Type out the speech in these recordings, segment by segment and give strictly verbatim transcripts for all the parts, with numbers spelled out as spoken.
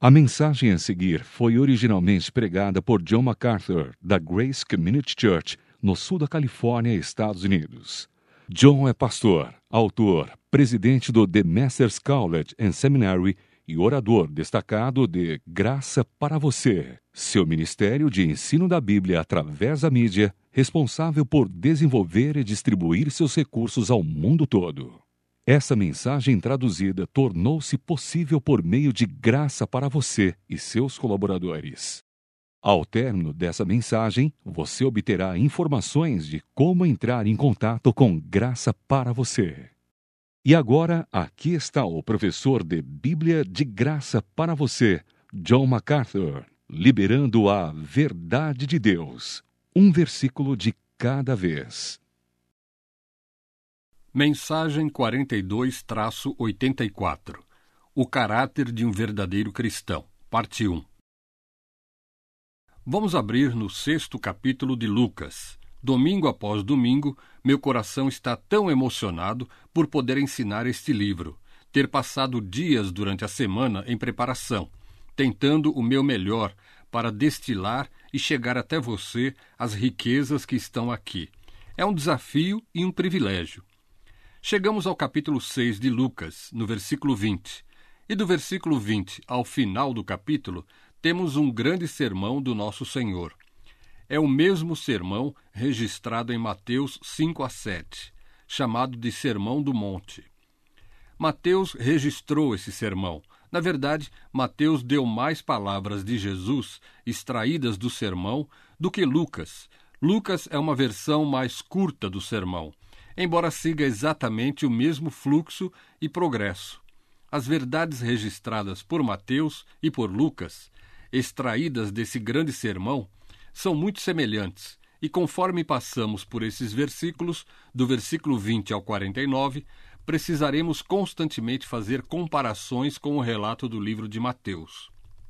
A mensagem a seguir foi originalmente pregada por John MacArthur, da Grace Community Church, no sul da Califórnia, Estados Unidos. John é pastor, autor, presidente do The Masters College and Seminary e orador destacado de Graça para Você, seu ministério de ensino da Bíblia através da mídia, responsável por desenvolver e distribuir seus recursos ao mundo todo. Essa mensagem traduzida tornou-se possível por meio de Graça para Você e seus colaboradores. Ao término dessa mensagem, você obterá informações de como entrar em contato com Graça para Você. E agora, aqui está o professor de Bíblia de Graça para Você, John MacArthur, liberando a verdade de Deus, um versículo de cada vez. Mensagem quarenta e dois, oitenta e quatro. O caráter de um verdadeiro cristão. Parte um. Vamos abrir no sexto capítulo de Lucas. Domingo após domingo, meu coração está tão emocionado por poder ensinar este livro, ter passado dias durante a semana em preparação, tentando o meu melhor para destilar e chegar até você as riquezas que estão aqui. É um desafio e um privilégio. Chegamos ao capítulo seis de Lucas, no versículo vinte. E do versículo vinte ao final do capítulo, temos um grande sermão do nosso Senhor. É o mesmo sermão registrado em Mateus cinco a sete, chamado de Sermão do Monte. Mateus registrou esse sermão. Na verdade, Mateus deu mais palavras de Jesus extraídas do sermão do que Lucas. Lucas é uma versão mais curta do sermão, embora siga exatamente o mesmo fluxo e progresso. As verdades registradas por Mateus e por Lucas, extraídas desse grande sermão, são muito semelhantes, e conforme passamos por esses versículos, do versículo vinte ao quarenta e nove, precisaremos constantemente fazer comparações com o relato do livro de Mateus.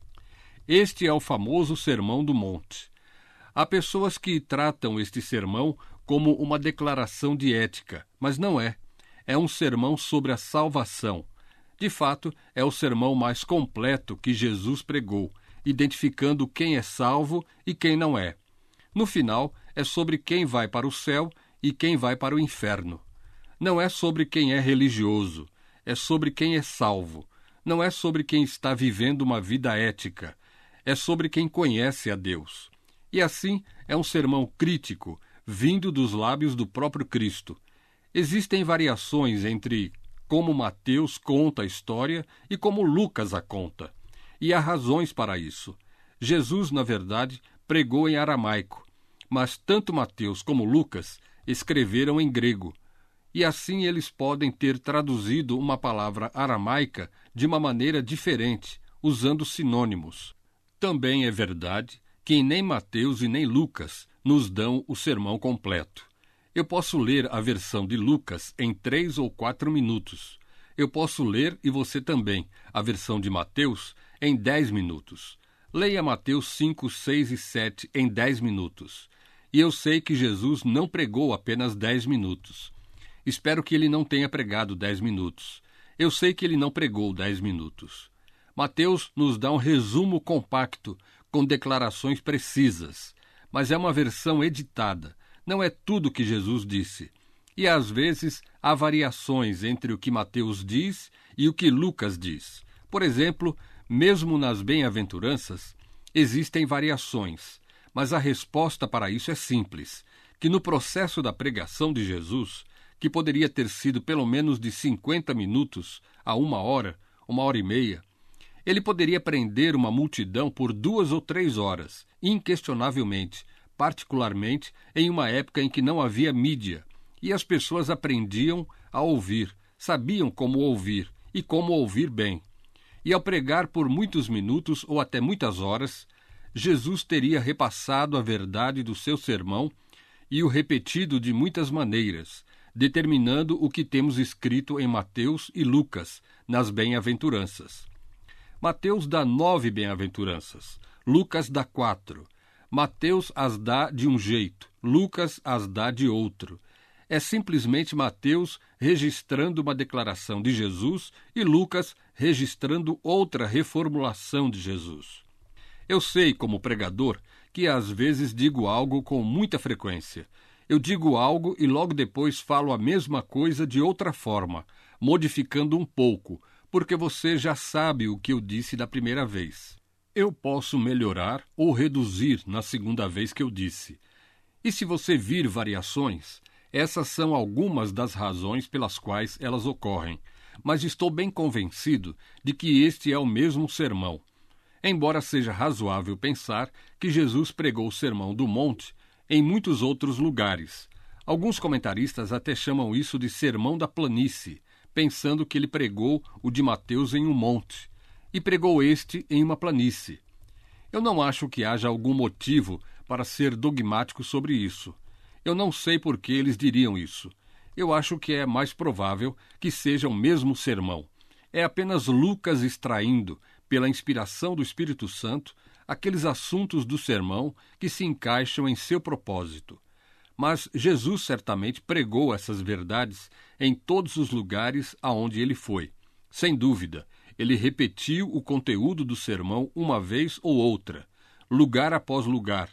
Este é o famoso Sermão do Monte. Há pessoas que tratam este sermão como uma declaração de ética, mas não é. É um sermão sobre a salvação. De fato, é o sermão mais completo que Jesus pregou, identificando quem é salvo e quem não é. No final, é sobre quem vai para o céu e quem vai para o inferno. Não é sobre quem é religioso, é sobre quem é salvo. Não é sobre quem está vivendo uma vida ética, é sobre quem conhece a Deus. E assim, é um sermão crítico, vindo dos lábios do próprio Cristo. Existem variações entre como Mateus conta a história e como Lucas a conta. E há razões para isso. Jesus, na verdade, pregou em aramaico, mas tanto Mateus como Lucas escreveram em grego. E assim eles podem ter traduzido uma palavra aramaica de uma maneira diferente, usando sinônimos. Também é verdade que nem Mateus e nem Lucas nos dão o sermão completo. Eu posso ler a versão de Lucas em três ou quatro minutos. Eu posso ler, e você também, a versão de Mateus em dez minutos. Leia Mateus cinco, seis e sete em dez minutos. E eu sei que Jesus não pregou apenas dez minutos. Espero que ele não tenha pregado dez minutos. Eu sei que ele não pregou dez minutos. Mateus nos dá um resumo compacto, com declarações precisas, mas é uma versão editada, não é tudo o que Jesus disse. E às vezes há variações entre o que Mateus diz e o que Lucas diz. Por exemplo, mesmo nas bem-aventuranças, existem variações, mas a resposta para isso é simples, que no processo da pregação de Jesus, que poderia ter sido pelo menos de cinquenta minutos a uma hora, uma hora e meia, ele poderia prender uma multidão por duas ou três horas, inquestionavelmente, particularmente em uma época em que não havia mídia, e as pessoas aprendiam a ouvir, sabiam como ouvir e como ouvir bem. E ao pregar por muitos minutos ou até muitas horas, Jesus teria repassado a verdade do seu sermão e o repetido de muitas maneiras, determinando o que temos escrito em Mateus e Lucas, nas bem-aventuranças. Mateus dá nove bem-aventuranças, Lucas dá quatro. Mateus as dá de um jeito, Lucas as dá de outro. É simplesmente Mateus registrando uma declaração de Jesus e Lucas registrando outra reformulação de Jesus. Eu sei, como pregador, que às vezes digo algo com muita frequência. Eu digo algo e logo depois falo a mesma coisa de outra forma, modificando um pouco, porque você já sabe o que eu disse da primeira vez. Eu posso melhorar ou reduzir na segunda vez que eu disse. E se você vir variações, essas são algumas das razões pelas quais elas ocorrem, mas estou bem convencido de que este é o mesmo sermão. Embora seja razoável pensar que Jesus pregou o Sermão do Monte em muitos outros lugares. Alguns comentaristas até chamam isso de Sermão da Planície, pensando que ele pregou o de Mateus em um monte, e pregou este em uma planície. Eu não acho que haja algum motivo para ser dogmático sobre isso. Eu não sei por que eles diriam isso. Eu acho que é mais provável que seja o mesmo sermão. É apenas Lucas extraindo, pela inspiração do Espírito Santo, aqueles assuntos do sermão que se encaixam em seu propósito. Mas Jesus certamente pregou essas verdades em todos os lugares aonde ele foi. Sem dúvida, ele repetiu o conteúdo do sermão uma vez ou outra, lugar após lugar,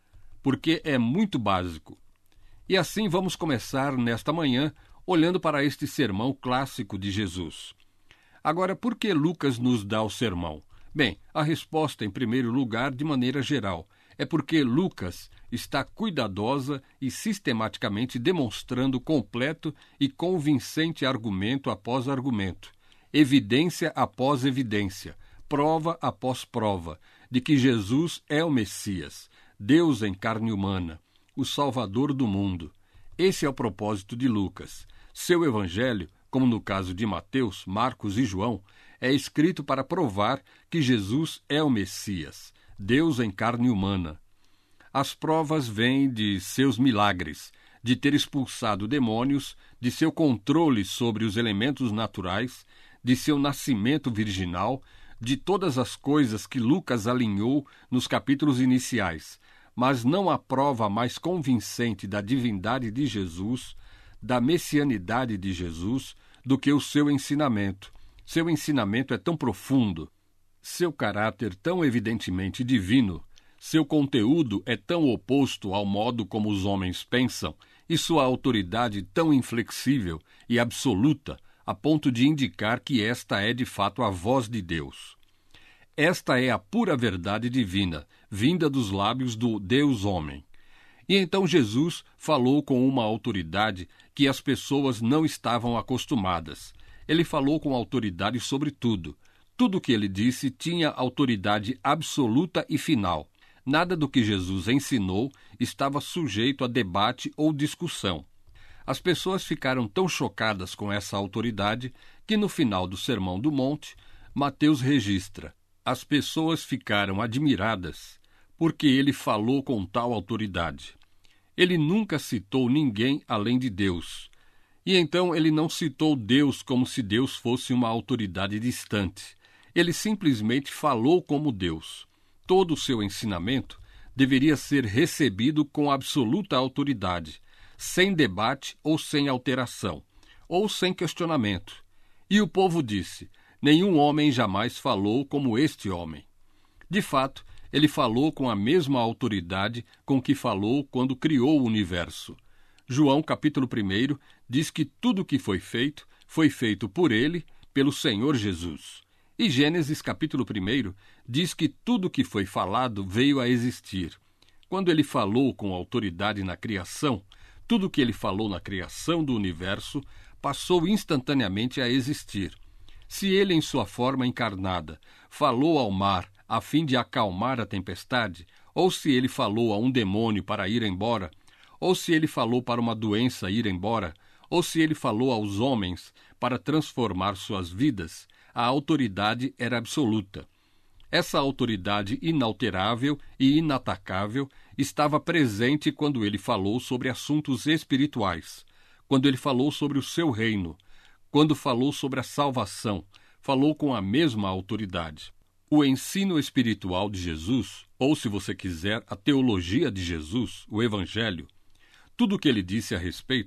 porque é muito básico. E assim vamos começar nesta manhã olhando para este sermão clássico de Jesus. Agora, por que Lucas nos dá o sermão? Bem, a resposta, em primeiro lugar, de maneira geral, é porque Lucas está cuidadosa e sistematicamente demonstrando completo e convincente argumento após argumento, evidência após evidência, prova após prova, de que Jesus é o Messias, Deus em carne humana, o Salvador do mundo. Esse é o propósito de Lucas. Seu evangelho, como no caso de Mateus, Marcos e João, é escrito para provar que Jesus é o Messias, Deus em carne humana. As provas vêm de seus milagres, de ter expulsado demônios, de seu controle sobre os elementos naturais, de seu nascimento virginal, de todas as coisas que Lucas alinhou nos capítulos iniciais. Mas não há prova mais convincente da divindade de Jesus, da messianidade de Jesus, do que o seu ensinamento. Seu ensinamento é tão profundo, seu caráter tão evidentemente divino, seu conteúdo é tão oposto ao modo como os homens pensam, e sua autoridade tão inflexível e absoluta, a ponto de indicar que esta é de fato a voz de Deus. Esta é a pura verdade divina, vinda dos lábios do Deus-homem. E então Jesus falou com uma autoridade que as pessoas não estavam acostumadas. Ele falou com autoridade sobre tudo. Tudo o que ele disse tinha autoridade absoluta e final. Nada do que Jesus ensinou estava sujeito a debate ou discussão. As pessoas ficaram tão chocadas com essa autoridade que no final do Sermão do Monte, Mateus registra: as pessoas ficaram admiradas porque ele falou com tal autoridade. Ele nunca citou ninguém além de Deus. E então ele não citou Deus como se Deus fosse uma autoridade distante. Ele simplesmente falou como Deus. Todo o seu ensinamento deveria ser recebido com absoluta autoridade, sem debate ou sem alteração, ou sem questionamento. E o povo disse: nenhum homem jamais falou como este homem. De fato, ele falou com a mesma autoridade com que falou quando criou o universo. João, capítulo primeiro, diz que tudo o que foi feito, foi feito por ele, pelo Senhor Jesus. E Gênesis, capítulo primeiro, diz que tudo o que foi falado veio a existir. Quando ele falou com autoridade na criação, tudo o que ele falou na criação do universo passou instantaneamente a existir. Se ele, em sua forma encarnada, falou ao mar a fim de acalmar a tempestade, ou se ele falou a um demônio para ir embora, ou se ele falou para uma doença ir embora, ou se ele falou aos homens para transformar suas vidas, a autoridade era absoluta. Essa autoridade inalterável e inatacável estava presente quando ele falou sobre assuntos espirituais, quando ele falou sobre o seu reino, quando falou sobre a salvação, falou com a mesma autoridade. O ensino espiritual de Jesus, ou se você quiser, a teologia de Jesus, o Evangelho, tudo o que ele disse a respeito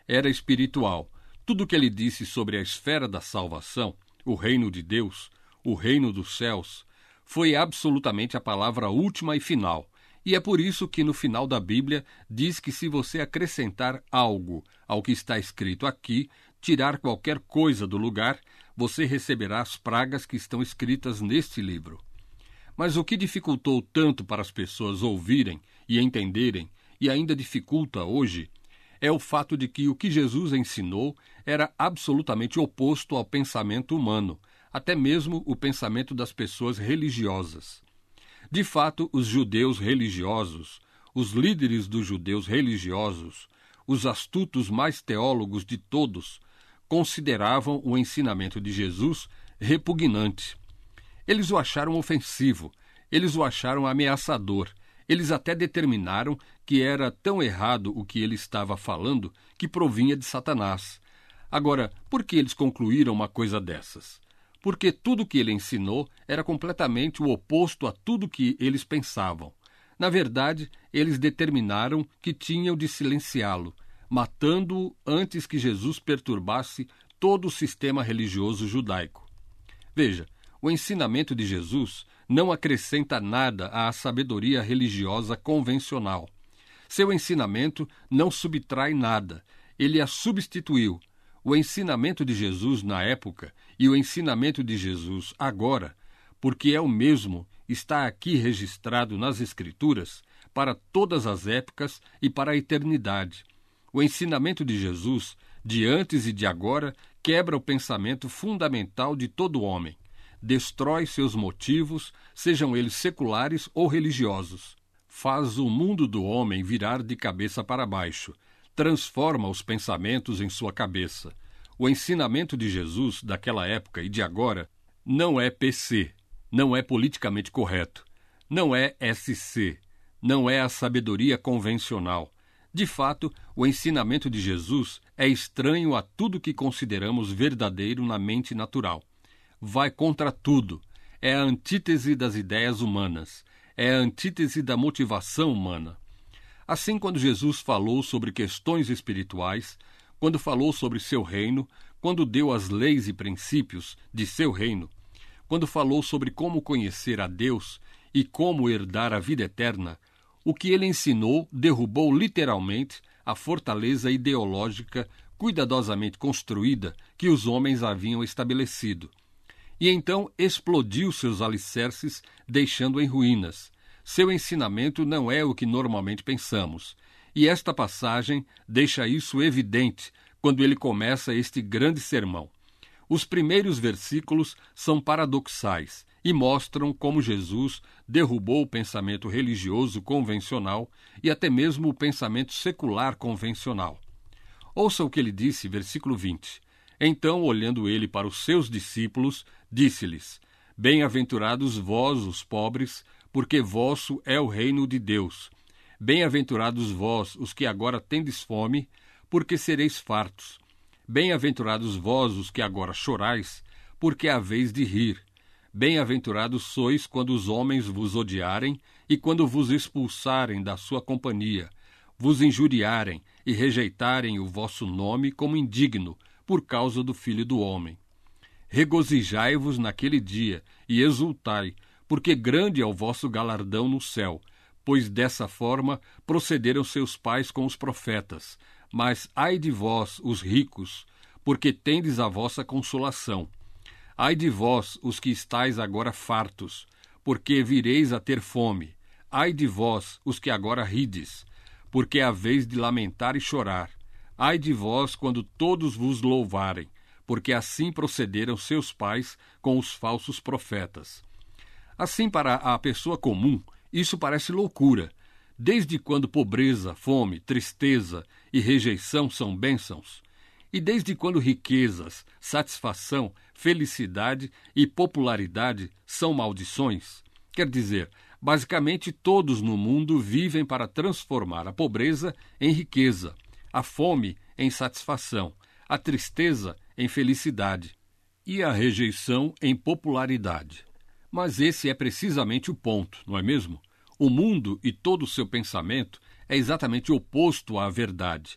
era espiritual. Tudo o que ele disse sobre a esfera da salvação, o reino de Deus, o reino dos céus, foi absolutamente a palavra última e final. E é por isso que no final da Bíblia diz que se você acrescentar algo ao que está escrito aqui, tirar qualquer coisa do lugar, você receberá as pragas que estão escritas neste livro. Mas o que dificultou tanto para as pessoas ouvirem e entenderem, e ainda dificulta hoje, é o fato de que o que Jesus ensinou era absolutamente oposto ao pensamento humano, até mesmo o pensamento das pessoas religiosas. De fato, os judeus religiosos, os líderes dos judeus religiosos, os astutos mais teólogos de todos, consideravam o ensinamento de Jesus repugnante. Eles o acharam ofensivo, eles o acharam ameaçador, eles até determinaram que era tão errado o que ele estava falando que provinha de Satanás. Agora, por que eles concluíram uma coisa dessas? Porque tudo o que ele ensinou era completamente o oposto a tudo que eles pensavam. Na verdade, eles determinaram que tinham de silenciá-lo, matando-o antes que Jesus perturbasse todo o sistema religioso judaico. Veja, o ensinamento de Jesus não acrescenta nada à sabedoria religiosa convencional. Seu ensinamento não subtrai nada, ele a substituiu. O ensinamento de Jesus na época e o ensinamento de Jesus agora, porque é o mesmo, está aqui registrado nas Escrituras para todas as épocas e para a eternidade. O ensinamento de Jesus, de antes e de agora, quebra o pensamento fundamental de todo homem. Destrói seus motivos, sejam eles seculares ou religiosos. Faz o mundo do homem virar de cabeça para baixo. Transforma os pensamentos em sua cabeça. O ensinamento de Jesus daquela época e de agora não é P C, não é politicamente correto, não é S C, não é a sabedoria convencional. De fato, o ensinamento de Jesus é estranho a tudo que consideramos verdadeiro na mente natural. Vai contra tudo. É a antítese das ideias humanas. É a antítese da motivação humana. Assim, quando Jesus falou sobre questões espirituais, quando falou sobre seu reino, quando deu as leis e princípios de seu reino, quando falou sobre como conhecer a Deus e como herdar a vida eterna, o que ele ensinou derrubou literalmente a fortaleza ideológica cuidadosamente construída que os homens haviam estabelecido. E então explodiu seus alicerces, deixando em ruínas. Seu ensinamento não é o que normalmente pensamos. E esta passagem deixa isso evidente quando ele começa este grande sermão. Os primeiros versículos são paradoxais e mostram como Jesus derrubou o pensamento religioso convencional e até mesmo o pensamento secular convencional. Ouça o que ele disse, versículo vinte. Então, olhando ele para os seus discípulos, disse-lhes: Bem-aventurados vós, os pobres, porque vosso é o reino de Deus. Bem-aventurados vós, os que agora tendes fome, porque sereis fartos. Bem-aventurados vós, os que agora chorais, porque haveis de rir. Bem-aventurados sois quando os homens vos odiarem e quando vos expulsarem da sua companhia, vos injuriarem e rejeitarem o vosso nome como indigno, por causa do Filho do Homem. Regozijai-vos naquele dia e exultai, porque grande é o vosso galardão no céu, pois dessa forma procederam seus pais com os profetas. Mas ai de vós, os ricos, porque tendes a vossa consolação. Ai de vós, os que estáis agora fartos, porque vireis a ter fome. Ai de vós, os que agora rides, porque haveis de lamentar e chorar. Ai de vós, quando todos vos louvarem, porque assim procederam seus pais com os falsos profetas. Assim, para a pessoa comum, isso parece loucura. Desde quando pobreza, fome, tristeza e rejeição são bênçãos? E desde quando riquezas, satisfação, felicidade e popularidade são maldições? Quer dizer, basicamente todos no mundo vivem para transformar a pobreza em riqueza, a fome em satisfação, a tristeza em felicidade e a rejeição em popularidade. Mas esse é precisamente o ponto, não é mesmo? O mundo e todo o seu pensamento é exatamente oposto à verdade.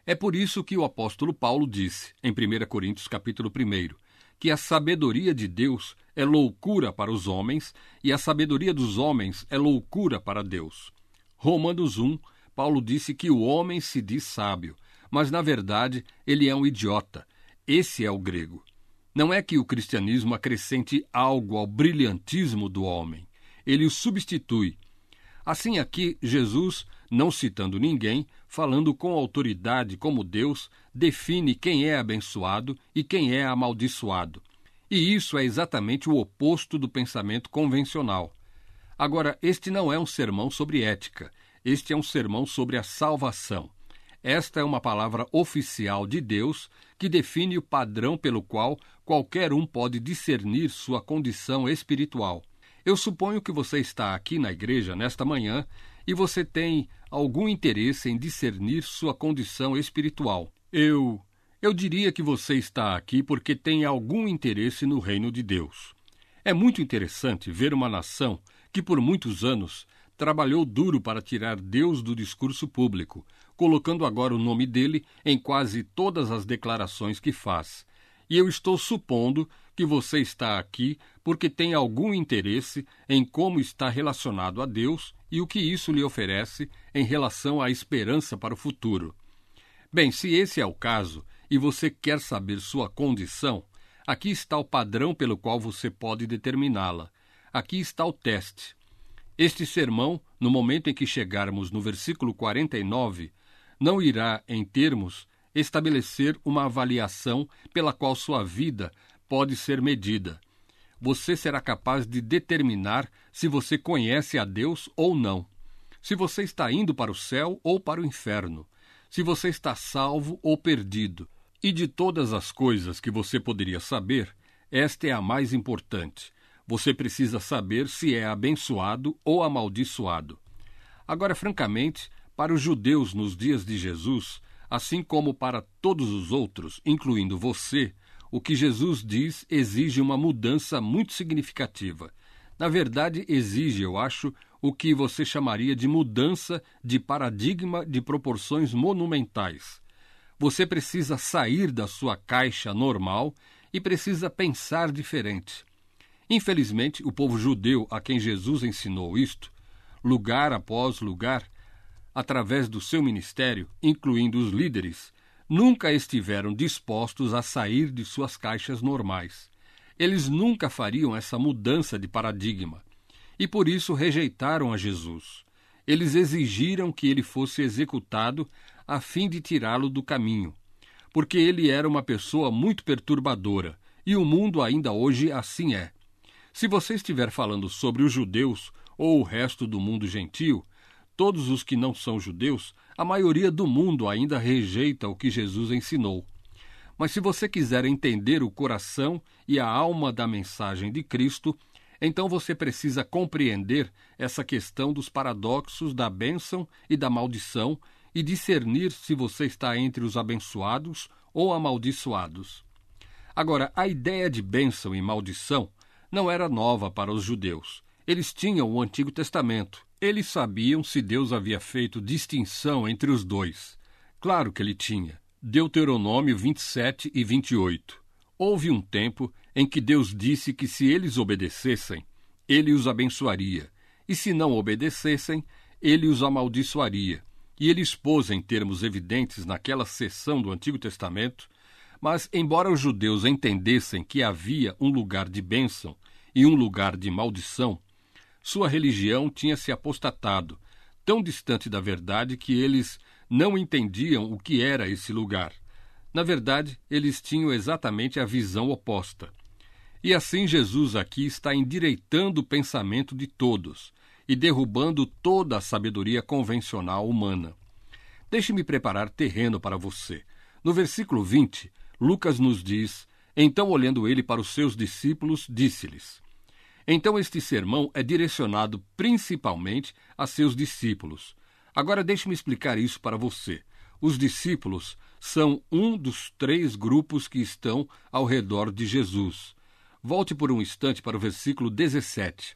É por isso que o apóstolo Paulo disse, em primeira Coríntios capítulo um, que a sabedoria de Deus é loucura para os homens e a sabedoria dos homens é loucura para Deus. Romanos um, Paulo disse que o homem se diz sábio, mas na verdade ele é um idiota. Esse é o grego. Não é que o cristianismo acrescente algo ao brilhantismo do homem. Ele o substitui. Assim aqui, Jesus, não citando ninguém, falando com autoridade como Deus, define quem é abençoado e quem é amaldiçoado. E isso é exatamente o oposto do pensamento convencional. Agora, este não é um sermão sobre ética. Este é um sermão sobre a salvação. Esta é uma palavra oficial de Deus que define o padrão pelo qual qualquer um pode discernir sua condição espiritual. Eu suponho que você está aqui na igreja nesta manhã e você tem algum interesse em discernir sua condição espiritual. Eu, eu diria que você está aqui porque tem algum interesse no reino de Deus. É muito interessante ver uma nação que por muitos anos trabalhou duro para tirar Deus do discurso público, colocando agora o nome dele em quase todas as declarações que faz. E eu estou supondo que você está aqui porque tem algum interesse em como está relacionado a Deus e o que isso lhe oferece em relação à esperança para o futuro. Bem, se esse é o caso e você quer saber sua condição, aqui está o padrão pelo qual você pode determiná-la. Aqui está o teste. Este sermão, no momento em que chegarmos no versículo quarenta e nove, não irá, em termos, estabelecer uma avaliação pela qual sua vida pode ser medida. Você será capaz de determinar se você conhece a Deus ou não, se você está indo para o céu ou para o inferno, se você está salvo ou perdido. E de todas as coisas que você poderia saber, esta é a mais importante. Você precisa saber se é abençoado ou amaldiçoado. Agora, francamente, para os judeus nos dias de Jesus, assim como para todos os outros, incluindo você, o que Jesus diz exige uma mudança muito significativa. Na verdade, exige, eu acho, o que você chamaria de mudança de paradigma de proporções monumentais. Você precisa sair da sua caixa normal e precisa pensar diferente. Infelizmente, o povo judeu a quem Jesus ensinou isto, lugar após lugar, através do seu ministério, incluindo os líderes, nunca estiveram dispostos a sair de suas caixas normais. Eles nunca fariam essa mudança de paradigma. E por isso rejeitaram a Jesus. Eles exigiram que ele fosse executado a fim de tirá-lo do caminho, porque ele era uma pessoa muito perturbadora, e o mundo ainda hoje assim é. Se você estiver falando sobre os judeus ou o resto do mundo gentio, todos os que não são judeus, a maioria do mundo ainda rejeita o que Jesus ensinou. Mas se você quiser entender o coração e a alma da mensagem de Cristo, então você precisa compreender essa questão dos paradoxos da bênção e da maldição e discernir se você está entre os abençoados ou amaldiçoados. Agora, a ideia de bênção e maldição não era nova para os judeus. Eles tinham o Antigo Testamento. Eles sabiam se Deus havia feito distinção entre os dois. Claro que ele tinha. Deuteronômio vinte e sete e vinte e oito. Houve um tempo em que Deus disse que se eles obedecessem, ele os abençoaria, e se não obedecessem, ele os amaldiçoaria. E ele expôs em termos evidentes naquela seção do Antigo Testamento, mas embora os judeus entendessem que havia um lugar de bênção e um lugar de maldição, sua religião tinha se apostatado, tão distante da verdade que eles não entendiam o que era esse lugar. Na verdade, eles tinham exatamente a visão oposta. E assim Jesus aqui está endireitando o pensamento de todos e derrubando toda a sabedoria convencional humana. Deixe-me preparar terreno para você. No versículo vinte, Lucas nos diz: então, olhando ele para os seus discípulos, disse-lhes. Então este sermão é direcionado principalmente a seus discípulos. Agora deixe-me explicar isso para você. Os discípulos são um dos três grupos que estão ao redor de Jesus. Volte por um instante para o versículo dezessete.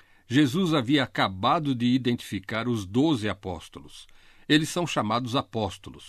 Jesus havia acabado de identificar os doze apóstolos. Eles são chamados apóstolos.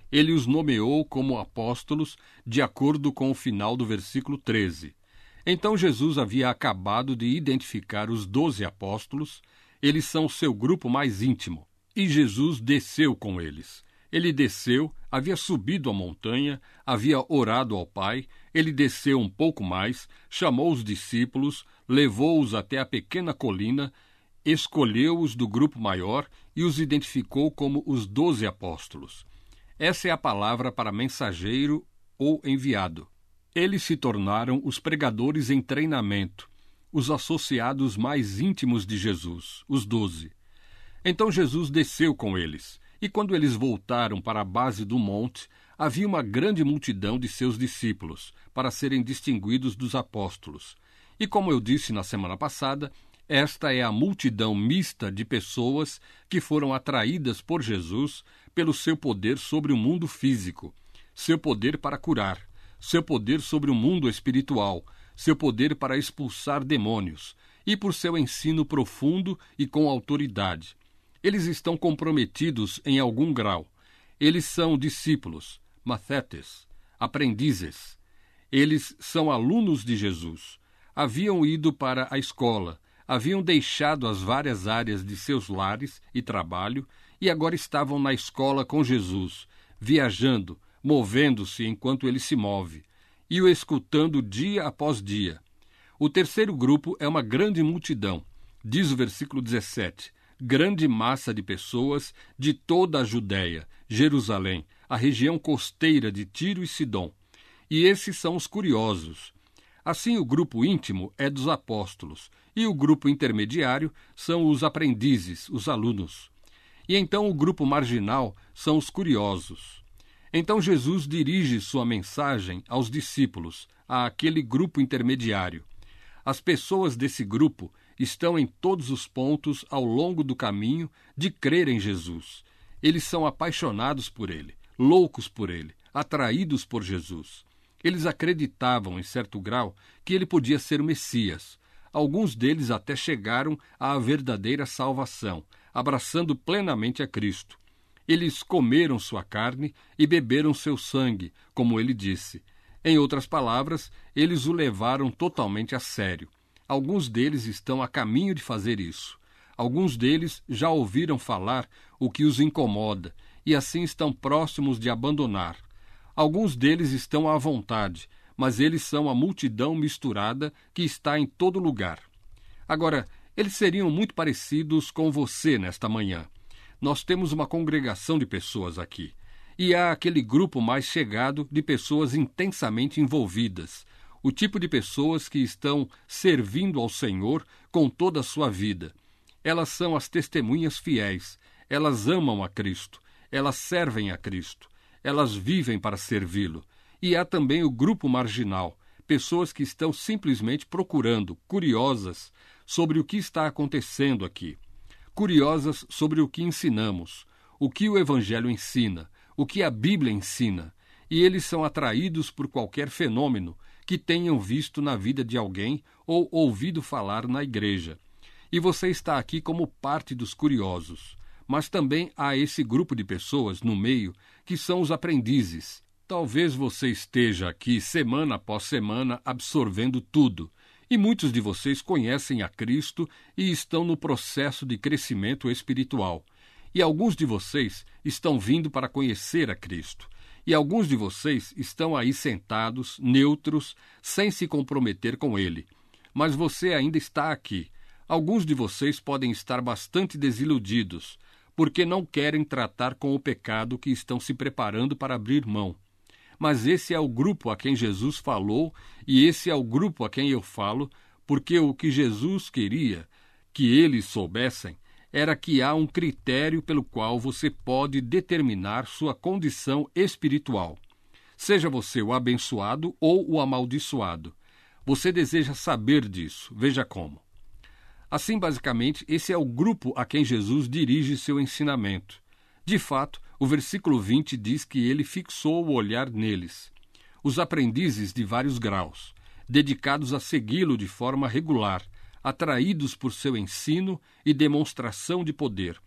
Ele os nomeou como apóstolos de acordo com o final do versículo treze. Então Jesus havia acabado de identificar os doze apóstolos. Eles são o seu grupo mais íntimo. E Jesus desceu com eles. Ele desceu, havia subido a montanha, havia orado ao Pai. Ele desceu um pouco mais, chamou os discípulos, levou-os até a pequena colina, escolheu-os do grupo maior e os identificou como os doze apóstolos. Essa é a palavra para mensageiro ou enviado. Eles se tornaram os pregadores em treinamento, os associados mais íntimos de Jesus, os doze. Então Jesus desceu com eles, e quando eles voltaram para a base do monte, havia uma grande multidão de seus discípulos, para serem distinguidos dos apóstolos. E como eu disse na semana passada, esta é a multidão mista de pessoas que foram atraídas por Jesus pelo seu poder sobre o mundo físico, seu poder para curar, seu poder sobre o mundo espiritual, seu poder para expulsar demônios, e por seu ensino profundo e com autoridade. Eles estão comprometidos em algum grau. Eles são discípulos, mathetes, aprendizes. Eles são alunos de Jesus. Haviam ido para a escola, haviam deixado as várias áreas de seus lares e trabalho e agora estavam na escola com Jesus, viajando, movendo-se enquanto ele se move, e o escutando dia após dia. O terceiro grupo é uma grande multidão, diz o versículo dezessete, grande massa de pessoas de toda a Judéia, Jerusalém, a região costeira de Tiro e Sidom. E esses são os curiosos. Assim, o grupo íntimo é dos apóstolos, e o grupo intermediário são os aprendizes, os alunos. E então o grupo marginal são os curiosos. Então Jesus dirige sua mensagem aos discípulos, àquele grupo intermediário. As pessoas desse grupo estão em todos os pontos ao longo do caminho de crer em Jesus. Eles são apaixonados por ele, loucos por ele, atraídos por Jesus. Eles acreditavam, em certo grau, que ele podia ser o Messias. Alguns deles até chegaram à verdadeira salvação, abraçando plenamente a Cristo. Eles comeram sua carne e beberam seu sangue, como ele disse. Em outras palavras, eles o levaram totalmente a sério. Alguns deles estão a caminho de fazer isso. Alguns deles já ouviram falar o que os incomoda e assim estão próximos de abandonar. Alguns deles estão à vontade, mas eles são a multidão misturada que está em todo lugar. Agora, eles seriam muito parecidos com você nesta manhã. Nós temos uma congregação de pessoas aqui. E há aquele grupo mais chegado de pessoas intensamente envolvidas, o tipo de pessoas que estão servindo ao Senhor com toda a sua vida. Elas são as testemunhas fiéis, elas amam a Cristo, elas servem a Cristo, elas vivem para servi-lo. E há também o grupo marginal, pessoas que estão simplesmente procurando, curiosas sobre o que está acontecendo aqui, curiosas sobre o que ensinamos, o que o Evangelho ensina, o que a Bíblia ensina, e eles são atraídos por qualquer fenômeno que tenham visto na vida de alguém ou ouvido falar na igreja. E você está aqui como parte dos curiosos. Mas também há esse grupo de pessoas no meio que são os aprendizes. Talvez você esteja aqui semana após semana absorvendo tudo, e muitos de vocês conhecem a Cristo e estão no processo de crescimento espiritual. E alguns de vocês estão vindo para conhecer a Cristo. E alguns de vocês estão aí sentados, neutros, sem se comprometer com Ele. Mas você ainda está aqui. Alguns de vocês podem estar bastante desiludidos, porque não querem tratar com o pecado que estão se preparando para abrir mão. Mas esse é o grupo a quem Jesus falou, e esse é o grupo a quem eu falo, porque o que Jesus queria que eles soubessem era que há um critério pelo qual você pode determinar sua condição espiritual. Seja você o abençoado ou o amaldiçoado. Você deseja saber disso. Veja como. Assim, basicamente, esse é o grupo a quem Jesus dirige seu ensinamento. De fato, o versículo vinte diz que ele fixou o olhar neles. Os aprendizes de vários graus, dedicados a segui-lo de forma regular, atraídos por seu ensino e demonstração de poder.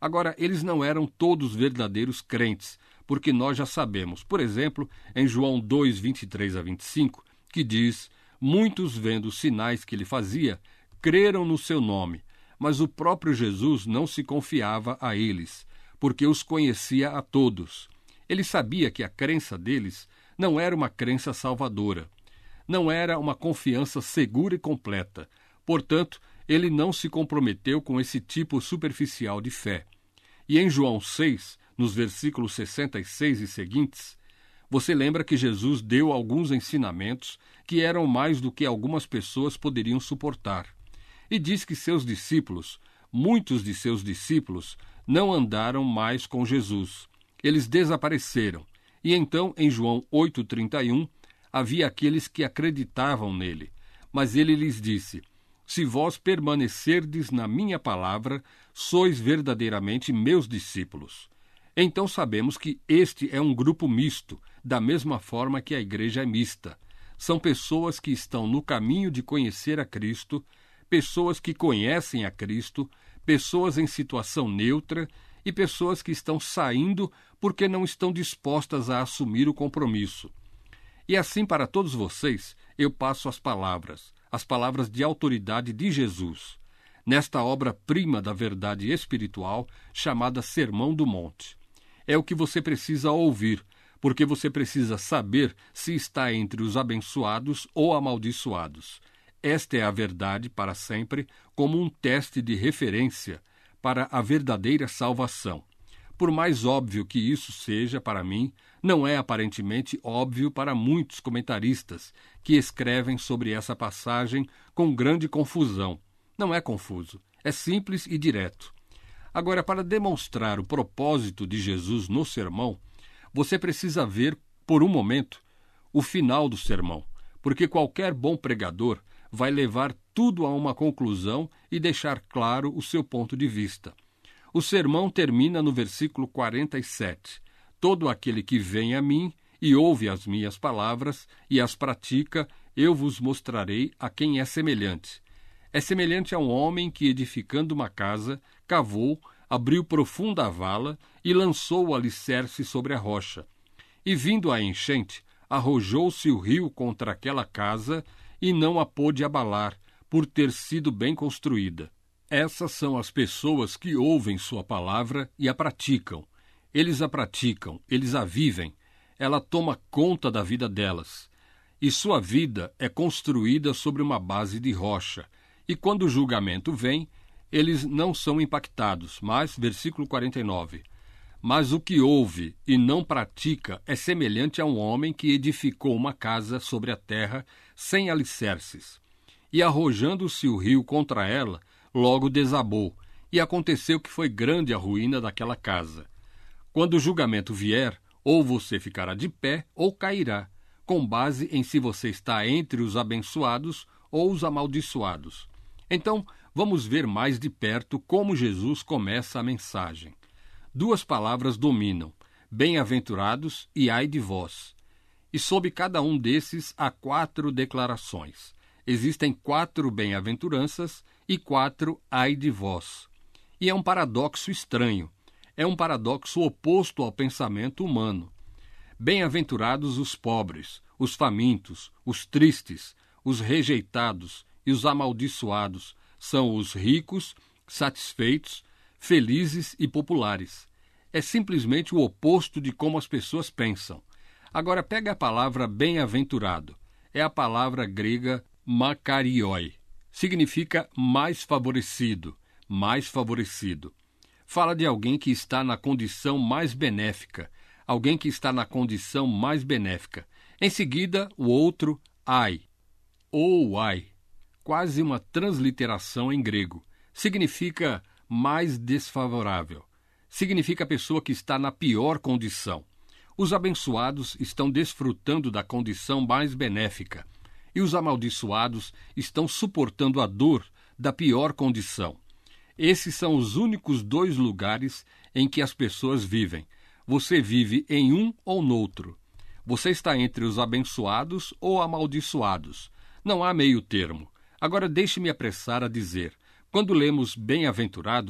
Agora, eles não eram todos verdadeiros crentes, porque nós já sabemos, por exemplo, em João dois, vinte e três a vinte e cinco, que diz: muitos, vendo os sinais que ele fazia, creram no seu nome, mas o próprio Jesus não se confiava a eles, porque os conhecia a todos. Ele sabia que a crença deles não era uma crença salvadora, não era uma confiança segura e completa. Portanto, ele não se comprometeu com esse tipo superficial de fé. E em João seis, nos versículos sessenta e seis e seguintes, você lembra que Jesus deu alguns ensinamentos que eram mais do que algumas pessoas poderiam suportar. E diz que seus discípulos, muitos de seus discípulos, não andaram mais com Jesus. Eles desapareceram. E então, em João oito, trinta e um, havia aqueles que acreditavam nele. Mas ele lhes disse: se vós permanecerdes na minha palavra, sois verdadeiramente meus discípulos. Então sabemos que este é um grupo misto, da mesma forma que a igreja é mista. São pessoas que estão no caminho de conhecer a Cristo, pessoas que conhecem a Cristo, pessoas em situação neutra e pessoas que estão saindo porque não estão dispostas a assumir o compromisso. E assim, para todos vocês, eu passo as palavras, as palavras de autoridade de Jesus, nesta obra-prima da verdade espiritual chamada Sermão do Monte. É o que você precisa ouvir, porque você precisa saber se está entre os abençoados ou amaldiçoados. Esta é a verdade para sempre, como um teste de referência para a verdadeira salvação. Por mais óbvio que isso seja para mim, não é aparentemente óbvio para muitos comentaristas que escrevem sobre essa passagem com grande confusão. Não é confuso, é simples e direto. Agora, para demonstrar o propósito de Jesus no sermão, você precisa ver, por um momento, o final do sermão, porque qualquer bom pregador vai levar tudo a uma conclusão e deixar claro o seu ponto de vista. O sermão termina no versículo quarenta e sete. Todo aquele que vem a mim e ouve as minhas palavras e as pratica, eu vos mostrarei a quem é semelhante. É semelhante a um homem que, edificando uma casa, cavou, abriu profunda vala e lançou o alicerce sobre a rocha. E vindo a enchente, arrojou-se o rio contra aquela casa e não a pôde abalar, por ter sido bem construída. Essas são as pessoas que ouvem sua palavra e a praticam. Eles a praticam, eles a vivem. Ela toma conta da vida delas. E sua vida é construída sobre uma base de rocha. E quando o julgamento vem, eles não são impactados. Mas, versículo quarenta e nove, mas o que ouve e não pratica é semelhante a um homem que edificou uma casa sobre a terra sem alicerces. E arrojando-se o rio contra ela, logo desabou, e aconteceu que foi grande a ruína daquela casa. Quando o julgamento vier, ou você ficará de pé, ou cairá, com base em se você está entre os abençoados ou os amaldiçoados. Então, vamos ver mais de perto como Jesus começa a mensagem. Duas palavras dominam: bem-aventurados e ai de vós. E sob cada um desses há quatro declarações. Existem quatro bem-aventuranças e quatro ai de vós. E é um paradoxo estranho. É um paradoxo oposto ao pensamento humano. Bem-aventurados os pobres, os famintos, os tristes, os rejeitados e os amaldiçoados são os ricos, satisfeitos, felizes e populares. É simplesmente o oposto de como as pessoas pensam. Agora pega a palavra bem-aventurado. É a palavra grega makarioi. Significa mais favorecido, mais favorecido. Fala de alguém que está na condição mais benéfica, alguém que está na condição mais benéfica. Em seguida, o outro, ai, ou ai, quase uma transliteração em grego. Significa mais desfavorável. Significa a pessoa que está na pior condição. Os abençoados estão desfrutando da condição mais benéfica, e os amaldiçoados estão suportando a dor da pior condição. Esses são os únicos dois lugares em que as pessoas vivem. Você vive em um ou noutro. Você está entre os abençoados ou amaldiçoados. Não há meio termo. Agora deixe-me apressar a dizer, quando lemos bem-aventurados,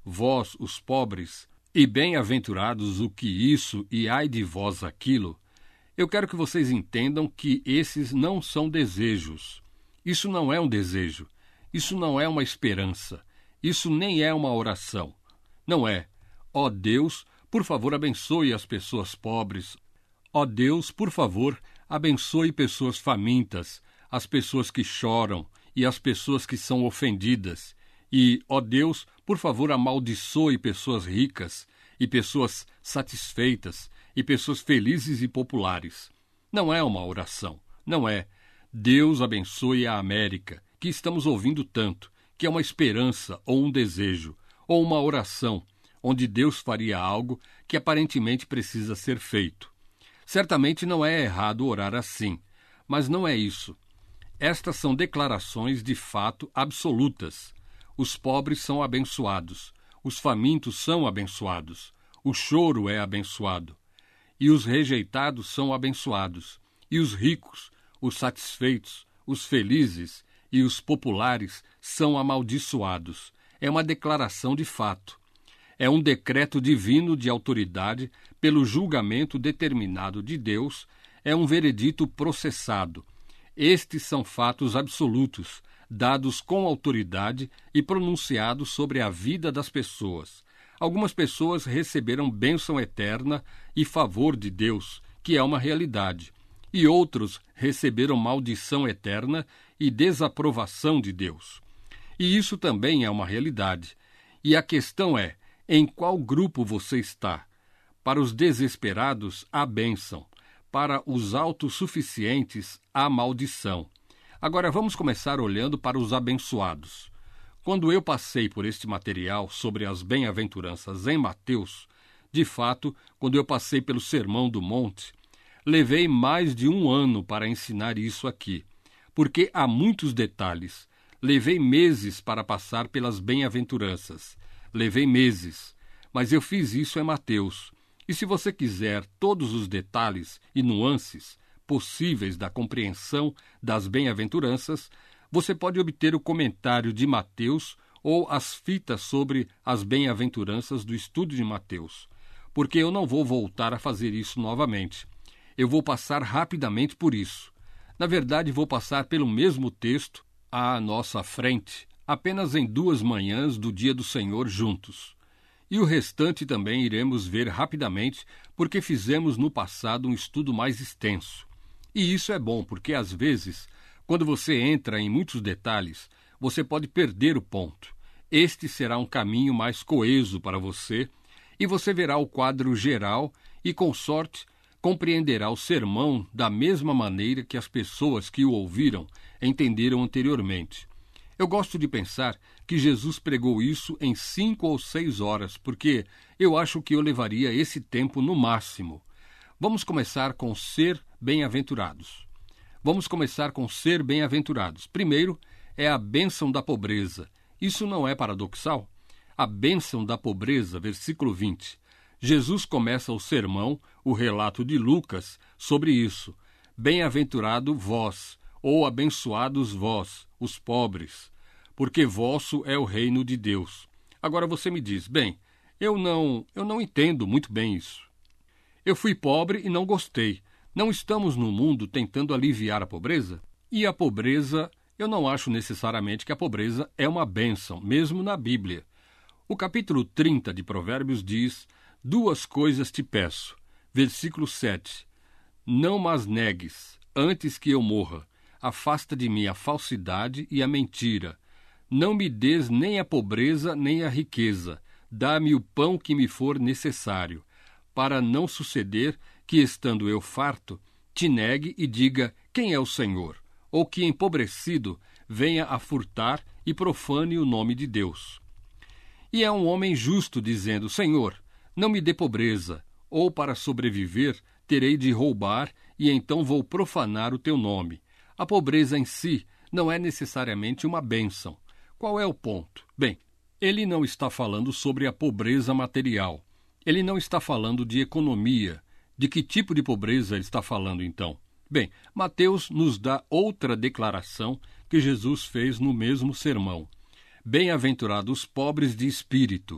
vós, os pobres, e bem-aventurados o que isso e ai de vós aquilo, eu quero que vocês entendam que esses não são desejos. Isso não é um desejo. Isso não é uma esperança. Isso nem é uma oração. Não é. Ó Deus, por favor, abençoe as pessoas pobres. Ó Deus, por favor, abençoe pessoas famintas, as pessoas que choram e as pessoas que são ofendidas. E, ó Deus, por favor, amaldiçoe pessoas ricas e pessoas satisfeitas e pessoas felizes e populares. Não é uma oração. Não é. Deus abençoe a América, que estamos ouvindo tanto, que é uma esperança ou um desejo, ou uma oração, onde Deus faria algo que aparentemente precisa ser feito. Certamente não é errado orar assim, mas não é isso. Estas são declarações de fato absolutas. Os pobres são abençoados, os famintos são abençoados, o choro é abençoado, e os rejeitados são abençoados, e os ricos, os satisfeitos, os felizes e os populares são amaldiçoados. É uma declaração de fato. É um decreto divino de autoridade pelo julgamento determinado de Deus, é um veredito processado. Estes são fatos absolutos, dados com autoridade e pronunciados sobre a vida das pessoas. Algumas pessoas receberam bênção eterna e favor de Deus, que é uma realidade, e outros receberam maldição eterna e desaprovação de Deus. E isso também é uma realidade. E a questão é, em qual grupo você está? Para os desesperados, há bênção. Para os autossuficientes, há maldição. Agora vamos começar olhando para os abençoados. Quando eu passei por este material sobre as bem-aventuranças em Mateus, de fato, quando eu passei pelo Sermão do Monte, levei mais de um ano para ensinar isso aqui, porque há muitos detalhes. Levei meses para passar pelas bem-aventuranças. Levei meses, mas eu fiz isso em Mateus. E se você quiser todos os detalhes e nuances possíveis da compreensão das bem-aventuranças, você pode obter o comentário de Mateus ou as fitas sobre as bem-aventuranças do estudo de Mateus, porque eu não vou voltar a fazer isso novamente. Eu vou passar rapidamente por isso. Na verdade, vou passar pelo mesmo texto à nossa frente, apenas em duas manhãs do dia do Senhor juntos. E o restante também iremos ver rapidamente, porque fizemos no passado um estudo mais extenso. E isso é bom, porque às vezes, quando você entra em muitos detalhes, você pode perder o ponto. Este será um caminho mais coeso para você, e você verá o quadro geral e, com sorte, compreenderá o sermão da mesma maneira que as pessoas que o ouviram entenderam anteriormente. Eu gosto de pensar que Jesus pregou isso em cinco ou seis horas, porque eu acho que eu levaria esse tempo no máximo. Vamos começar com ser bem-aventurados. Vamos começar com ser bem-aventurados. Primeiro, é a bênção da pobreza. Isso não é paradoxal? A bênção da pobreza, versículo vinte. Jesus começa o sermão, o relato de Lucas, sobre isso. Bem-aventurado vós, ou abençoados vós, os pobres, porque vosso é o reino de Deus. Agora você me diz, bem, eu não, eu não entendo muito bem isso. Eu fui pobre e não gostei. Não estamos no mundo tentando aliviar a pobreza? E a pobreza, eu não acho necessariamente que a pobreza é uma bênção, mesmo na Bíblia. O capítulo trinta de Provérbios diz, duas coisas te peço. Versículo sete. Não mas negues, antes que eu morra. Afasta de mim a falsidade e a mentira. Não me des nem a pobreza nem a riqueza. Dá-me o pão que me for necessário, para não suceder que, estando eu farto, te negue e diga, quem é o Senhor? Ou que, empobrecido, venha a furtar e profane o nome de Deus. E é um homem justo dizendo, Senhor, não me dê pobreza, ou para sobreviver terei de roubar e então vou profanar o teu nome. A pobreza em si não é necessariamente uma bênção. Qual é o ponto? Bem, ele não está falando sobre a pobreza material. Ele não está falando de economia. De que tipo de pobreza ele está falando, então? Bem, Mateus nos dá outra declaração que Jesus fez no mesmo sermão. Bem-aventurados os pobres de espírito.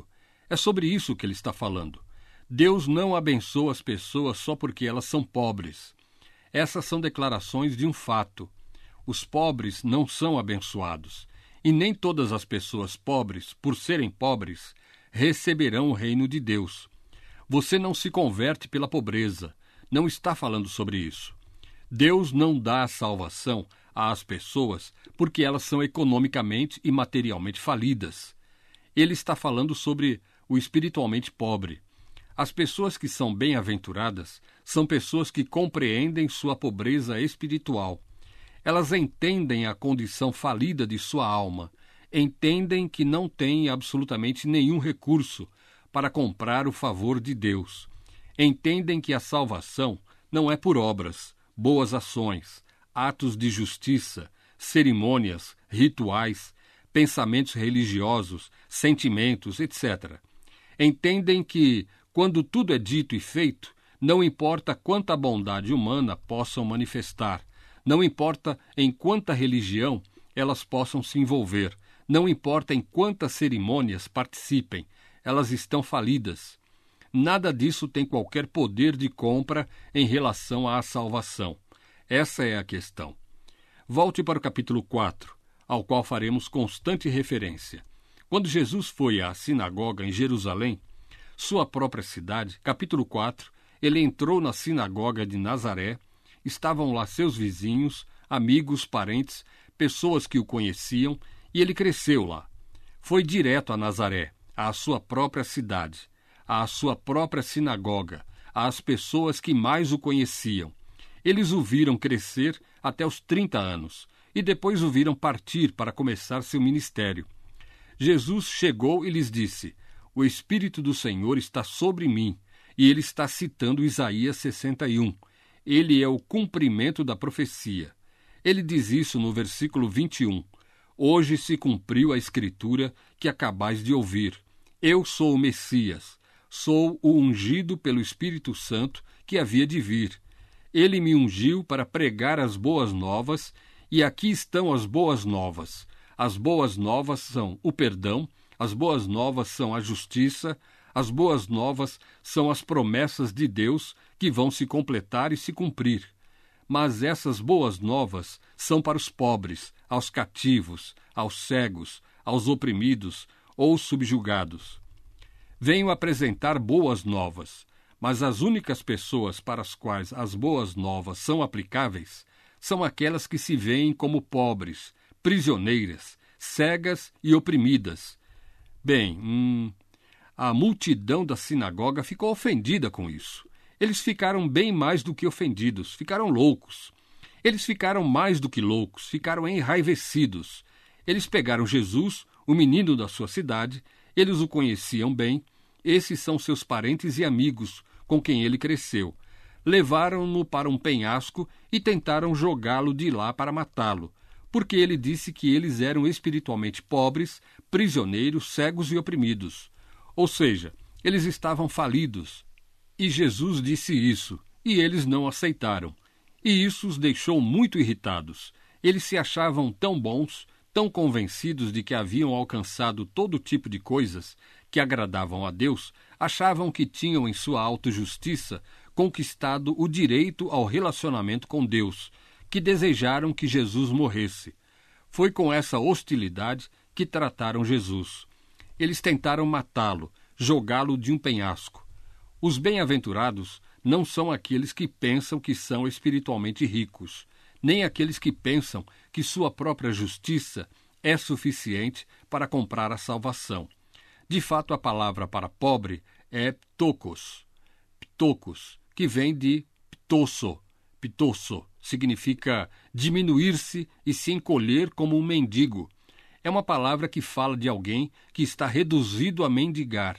É sobre isso que ele está falando. Deus não abençoa as pessoas só porque elas são pobres. Essas são declarações de um fato. Os pobres não são abençoados. E nem todas as pessoas pobres, por serem pobres, receberão o reino de Deus. Você não se converte pela pobreza. Não está falando sobre isso. Deus não dá a salvação às pessoas porque elas são economicamente e materialmente falidas. Ele está falando sobre o espiritualmente pobre. As pessoas que são bem-aventuradas são pessoas que compreendem sua pobreza espiritual. Elas entendem a condição falida de sua alma, entendem que não têm absolutamente nenhum recurso para comprar o favor de Deus. Entendem que a salvação não é por obras, boas ações, atos de justiça, cerimônias, rituais, pensamentos religiosos, sentimentos, etcétera. Entendem que, quando tudo é dito e feito, não importa quanta bondade humana possam manifestar, não importa em quanta religião elas possam se envolver, não importa em quantas cerimônias participem, elas estão falidas. Nada disso tem qualquer poder de compra em relação à salvação. Essa é a questão. Volte para o capítulo quatro, ao qual faremos constante referência. Quando Jesus foi à sinagoga em Jerusalém, sua própria cidade, capítulo quatro, ele entrou na sinagoga de Nazaré, estavam lá seus vizinhos, amigos, parentes, pessoas que o conheciam, e ele cresceu lá. Foi direto a Nazaré, à sua própria cidade, à sua própria sinagoga, às pessoas que mais o conheciam. Eles o viram crescer até os trinta anos, e depois o viram partir para começar seu ministério. Jesus chegou e lhes disse: "O Espírito do Senhor está sobre mim", e ele está citando Isaías sessenta e um. Ele é o cumprimento da profecia. Ele diz isso no versículo vinte e um. "Hoje se cumpriu a escritura que acabais de ouvir. Eu sou o Messias, sou o ungido pelo Espírito Santo que havia de vir. Ele me ungiu para pregar as boas novas, e aqui estão as boas novas. As boas novas são o perdão, as boas novas são a justiça, as boas novas são as promessas de Deus que vão se completar e se cumprir. Mas essas boas novas são para os pobres, aos cativos, aos cegos, aos oprimidos ou subjugados. Venho apresentar boas novas, mas as únicas pessoas para as quais as boas novas são aplicáveis são aquelas que se veem como pobres, prisioneiras, cegas e oprimidas. Bem, hum, a multidão da sinagoga ficou ofendida com isso. Eles ficaram bem mais do que ofendidos, ficaram loucos. Eles ficaram mais do que loucos, ficaram enraivecidos. Eles pegaram Jesus, o menino da sua cidade, eles o conheciam bem, esses são seus parentes e amigos com quem ele cresceu. Levaram-no para um penhasco e tentaram jogá-lo de lá para matá-lo, porque ele disse que eles eram espiritualmente pobres, prisioneiros, cegos e oprimidos. Ou seja, eles estavam falidos. E Jesus disse isso, e eles não aceitaram. E isso os deixou muito irritados. Eles se achavam tão bons, tão convencidos de que haviam alcançado todo tipo de coisas que agradavam a Deus, achavam que tinham em sua autojustiça conquistado o direito ao relacionamento com Deus, que desejaram que Jesus morresse. Foi com essa hostilidade que trataram Jesus. Eles tentaram matá-lo, jogá-lo de um penhasco. Os bem-aventurados não são aqueles que pensam que são espiritualmente ricos, nem aqueles que pensam que sua própria justiça é suficiente para comprar a salvação. De fato, a palavra para pobre é ptokos, ptokos, que vem de ptosso. Ptosso significa diminuir-se e se encolher como um mendigo. É uma palavra que fala de alguém que está reduzido a mendigar.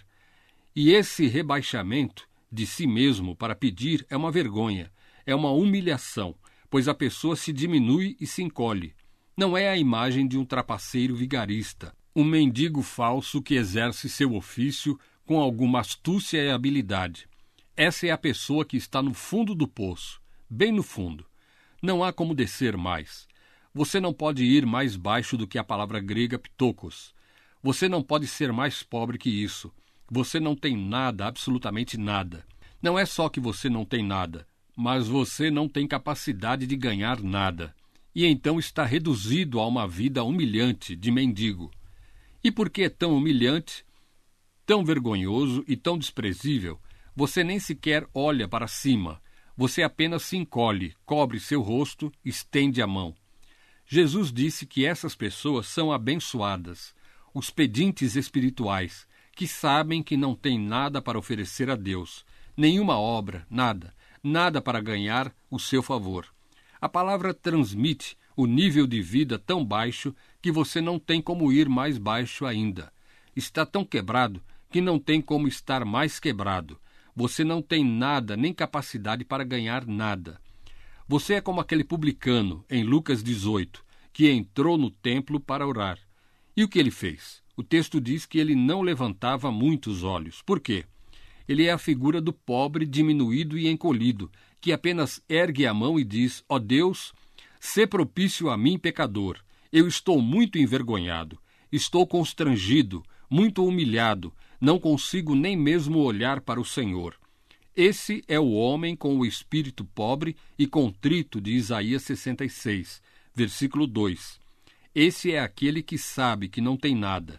E esse rebaixamento de si mesmo para pedir é uma vergonha, é uma humilhação, pois a pessoa se diminui e se encolhe. Não é a imagem de um trapaceiro vigarista, um mendigo falso que exerce seu ofício com alguma astúcia e habilidade. Essa é a pessoa que está no fundo do poço, bem no fundo. Não há como descer mais. Você não pode ir mais baixo do que a palavra grega ptokos. Você não pode ser mais pobre que isso. Você não tem nada, absolutamente nada. Não é só que você não tem nada, mas você não tem capacidade de ganhar nada. E então está reduzido a uma vida humilhante de mendigo. E por que é tão humilhante, tão vergonhoso e tão desprezível? Você nem sequer olha para cima. Você apenas se encolhe, cobre seu rosto, estende a mão. Jesus disse que essas pessoas são abençoadas, os pedintes espirituais, que sabem que não têm nada para oferecer a Deus, nenhuma obra, nada, nada para ganhar o seu favor. A palavra transmite o nível de vida tão baixo que você não tem como ir mais baixo ainda. Está tão quebrado que não tem como estar mais quebrado. Você não tem nada, nem capacidade para ganhar nada. Você é como aquele publicano, em Lucas dezoito, que entrou no templo para orar. E o que ele fez? O texto diz que ele não levantava muito os olhos. Por quê? Ele é a figura do pobre diminuído e encolhido, que apenas ergue a mão e diz: ó Deus, sê propício a mim, pecador. Eu estou muito envergonhado, estou constrangido, muito humilhado, não consigo nem mesmo olhar para o Senhor. Esse é o homem com o espírito pobre e contrito de Isaías sessenta e seis, versículo dois. Esse é aquele que sabe que não tem nada.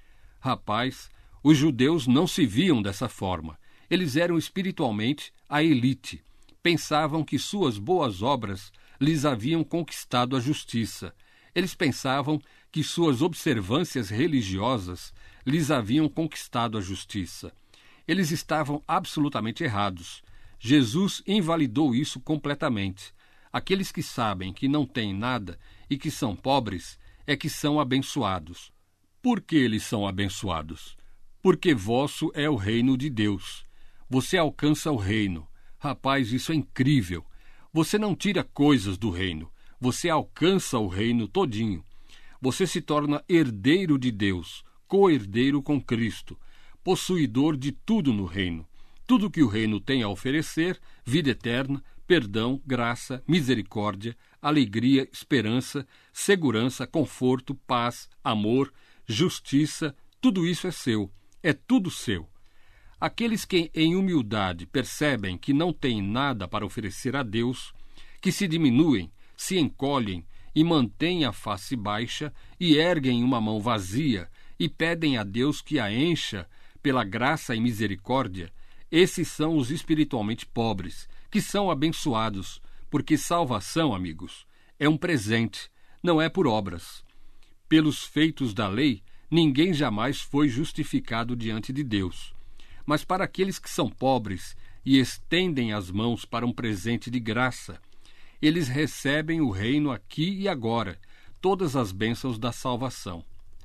Rapaz, os judeus não se viam dessa forma. Eles eram espiritualmente a elite. Pensavam que suas boas obras lhes haviam conquistado a justiça. Eles pensavam que suas observâncias religiosas lhes haviam conquistado a justiça. Eles estavam absolutamente errados. Jesus invalidou isso completamente. Aqueles que sabem que não têm nada e que são pobres é que são abençoados. Por que eles são abençoados? Porque vosso é o reino de Deus. Você alcança o reino. Rapaz, isso é incrível. Você não tira coisas do reino. Você alcança o reino todinho. Você se torna herdeiro de Deus, co-herdeiro com Cristo, possuidor de tudo no reino. Tudo que o reino tem a oferecer: vida eterna, perdão, graça, misericórdia, alegria, esperança, segurança, conforto, paz, amor, justiça, tudo isso é seu, é tudo seu. Aqueles que em humildade percebem que não têm nada para oferecer a Deus, que se diminuem, se encolhem e mantêm a face baixa e erguem uma mão vazia e pedem a Deus que a encha pela graça e misericórdia, esses são os espiritualmente pobres, que são abençoados, porque salvação, amigos, é um presente, não é por obras. Pelos feitos da lei, ninguém jamais foi justificado diante de Deus. Mas para aqueles que são pobres e estendem as mãos para um presente de graça, eles recebem o reino aqui e agora, todas as bênçãos da salvação.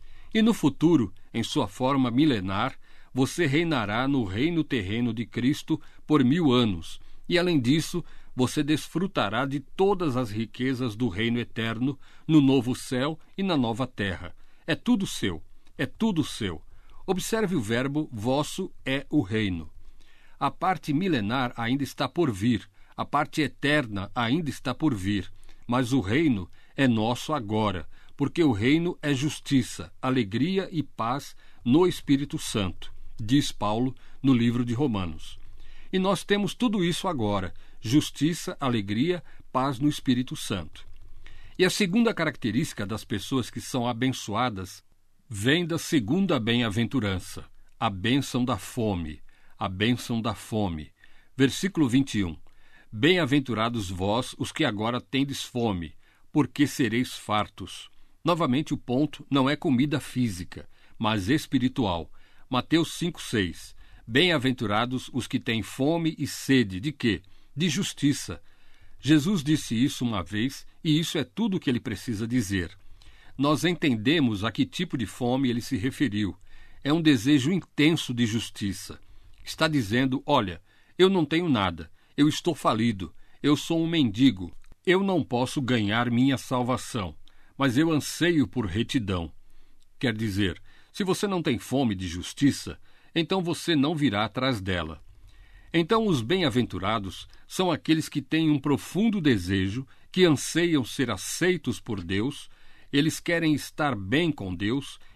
E no futuro, em sua forma milenar, você reinará no reino terreno de Cristo por mil anos, e além disso, você desfrutará de todas as riquezas do reino eterno no novo céu e na nova terra. É tudo seu, é tudo seu. Observe o verbo: vosso é o reino. A parte milenar ainda está por vir, a parte eterna ainda está por vir, mas o reino é nosso agora, porque o reino é justiça, alegria e paz no Espírito Santo, diz Paulo no livro de Romanos. E nós temos tudo isso agora: justiça, alegria, paz no Espírito Santo. E a segunda característica das pessoas que são abençoadas vem da segunda bem-aventurança, a bênção da fome, a bênção da fome. Versículo vinte e um. Bem-aventurados vós, os que agora tendes fome, porque sereis fartos. Novamente o ponto não é comida física, mas espiritual. Mateus cinco, seis. Bem-aventurados os que têm fome e sede, de quê? De justiça. Jesus disse isso uma vez, e isso é tudo o que ele precisa dizer. Nós entendemos a que tipo de fome ele se referiu. É um desejo intenso de justiça. Está dizendo: olha, eu não tenho nada, eu estou falido, eu sou um mendigo, eu não posso ganhar minha salvação, mas eu anseio por retidão. Quer dizer, se você não tem fome de justiça, então você não virá atrás dela. Então os bem-aventurados são aqueles que têm um profundo desejo, que anseiam ser aceitos por Deus, eles querem estar bem com Deus,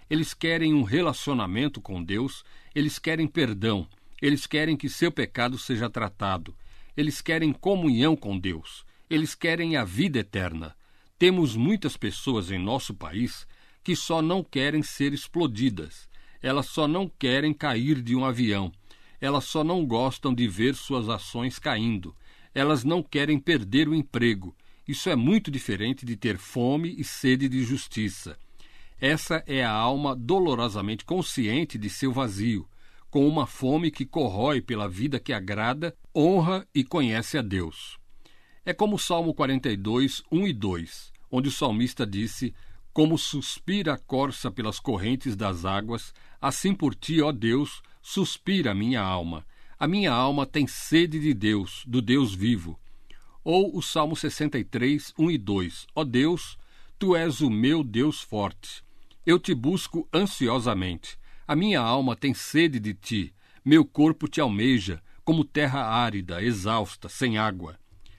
Eles querem um relacionamento com Deus, eles querem perdão, eles querem que seu pecado seja tratado, eles querem comunhão com Deus, eles querem a vida eterna. Temos muitas pessoas em nosso país que só não querem ser explodidas, elas só não querem cair de um avião, elas só não gostam de ver suas ações caindo, elas não querem perder o emprego. Isso é muito diferente de ter fome e sede de justiça. Essa é a alma dolorosamente consciente de seu vazio, com uma fome que corrói pela vida que agrada, honra e conhece a Deus. É como o Salmo quarenta e dois, um e dois, onde o salmista disse: como suspira a corça pelas correntes das águas, assim por ti, ó Deus, suspira a minha alma. A minha alma tem sede de Deus, do Deus vivo. Ou o Salmo sessenta e três, um e dois, ó Deus, tu és o meu Deus forte. Eu te busco ansiosamente. A minha alma tem sede de ti. Meu corpo te almeja, como terra árida, exausta, sem água.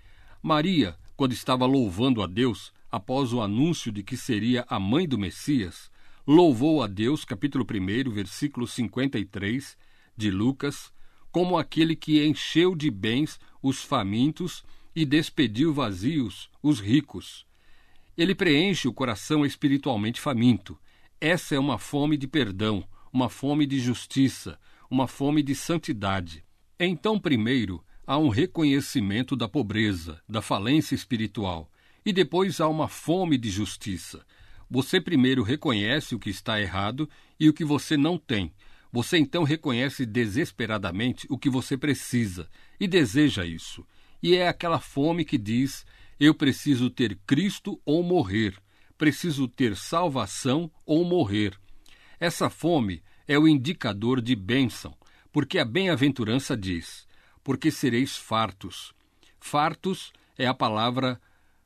Maria, quando estava louvando a Deus, após o anúncio de que seria a mãe do Messias, louvou a Deus, capítulo um, versículo cinquenta e três, de Lucas, como aquele que encheu de bens os famintos e despediu vazios os ricos. Ele preenche o coração espiritualmente faminto. Essa é uma fome de perdão, uma fome de justiça, uma fome de santidade. Então, primeiro, há um reconhecimento da pobreza, da falência espiritual, e depois há uma fome de justiça. Você primeiro reconhece o que está errado e o que você não tem. Você então reconhece desesperadamente o que você precisa e deseja isso. E é aquela fome que diz: eu preciso ter Cristo ou morrer. Preciso ter salvação ou morrer. Essa fome é o indicador de bênção, porque a bem-aventurança diz: porque sereis fartos. Fartos é a palavra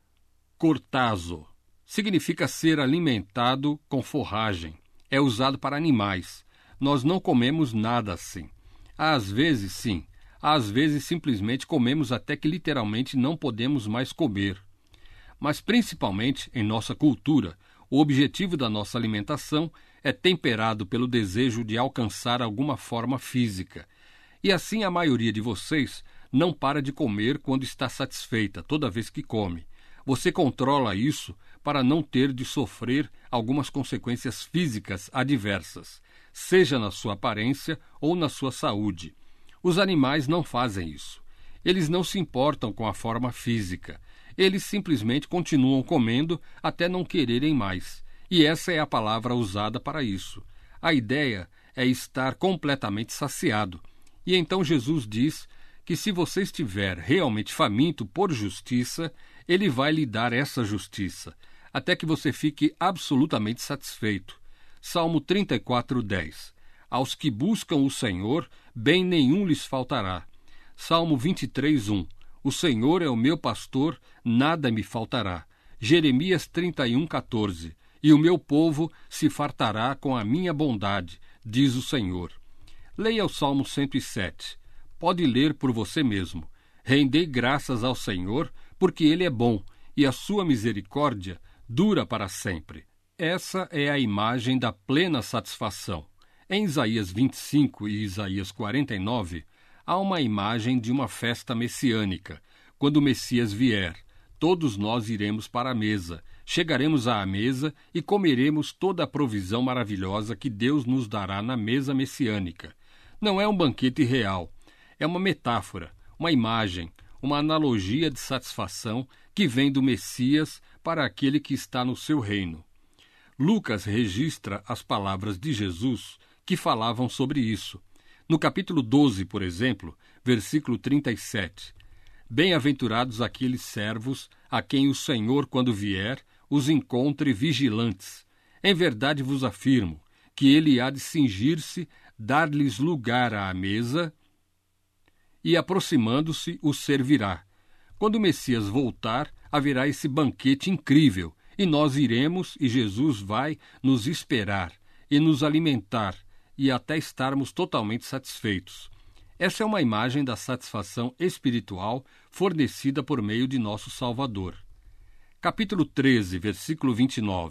cortazo. Significa ser alimentado com forragem. É usado para animais. Nós não comemos nada assim. Às vezes, sim. Às vezes, simplesmente comemos até que literalmente não podemos mais comer. Mas, principalmente em nossa cultura, o objetivo da nossa alimentação é temperado pelo desejo de alcançar alguma forma física. E assim a maioria de vocês não para de comer quando está satisfeita, toda vez que come. Você controla isso para não ter de sofrer algumas consequências físicas adversas, seja na sua aparência ou na sua saúde. Os animais não fazem isso. Eles não se importam com a forma física. Eles simplesmente continuam comendo até não quererem mais. E essa é a palavra usada para isso. A ideia é estar completamente saciado. E então Jesus diz que se você estiver realmente faminto por justiça, Ele vai lhe dar essa justiça, até que você fique absolutamente satisfeito. Salmo trinta e quatro, dez. Aos que buscam o Senhor, bem nenhum lhes faltará. Salmo vinte e três, um. O Senhor é o meu pastor, nada me faltará. Jeremias trinta e um, quatorze. E o meu povo se fartará com a minha bondade, diz o Senhor. Leia o Salmo cento e sete. Pode ler por você mesmo. Rendei graças ao Senhor, porque Ele é bom, e a sua misericórdia dura para sempre. Essa é a imagem da plena satisfação. Em Isaías vinte e cinco e Isaías quarenta e nove, há uma imagem de uma festa messiânica. Quando o Messias vier, todos nós iremos para a mesa, chegaremos à mesa e comeremos toda a provisão maravilhosa que Deus nos dará na mesa messiânica. Não é um banquete real, é uma metáfora, uma imagem, uma analogia de satisfação que vem do Messias para aquele que está no seu reino. Lucas registra as palavras de Jesus que falavam sobre isso. No capítulo doze, por exemplo, versículo trinta e sete, bem-aventurados aqueles servos a quem o Senhor, quando vier, os encontre vigilantes. Em verdade vos afirmo que ele há de cingir-se, dar-lhes lugar à mesa e, aproximando-se, os servirá. Quando o Messias voltar, haverá esse banquete incrível, e nós iremos, e Jesus vai nos esperar e nos alimentar, e até estarmos totalmente satisfeitos. Essa é uma imagem da satisfação espiritual fornecida por meio de nosso Salvador. Capítulo treze, versículo vinte e nove.